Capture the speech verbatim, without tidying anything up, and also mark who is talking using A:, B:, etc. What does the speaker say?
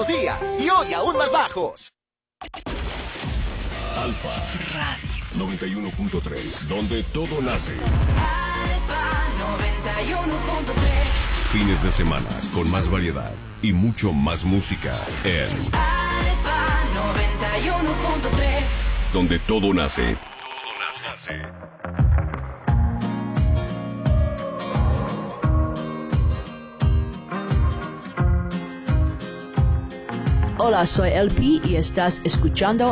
A: buenos días y hoy aún más bajos.
B: Alfa Radio noventa y uno punto tres, donde todo nace.
C: Alfa noventa y uno punto tres.
B: Fines de semana con más variedad y mucho más música en
C: Alfa noventa y uno punto tres,
B: donde todo nace. Todo nace.
D: Hola, soy L P y estás escuchando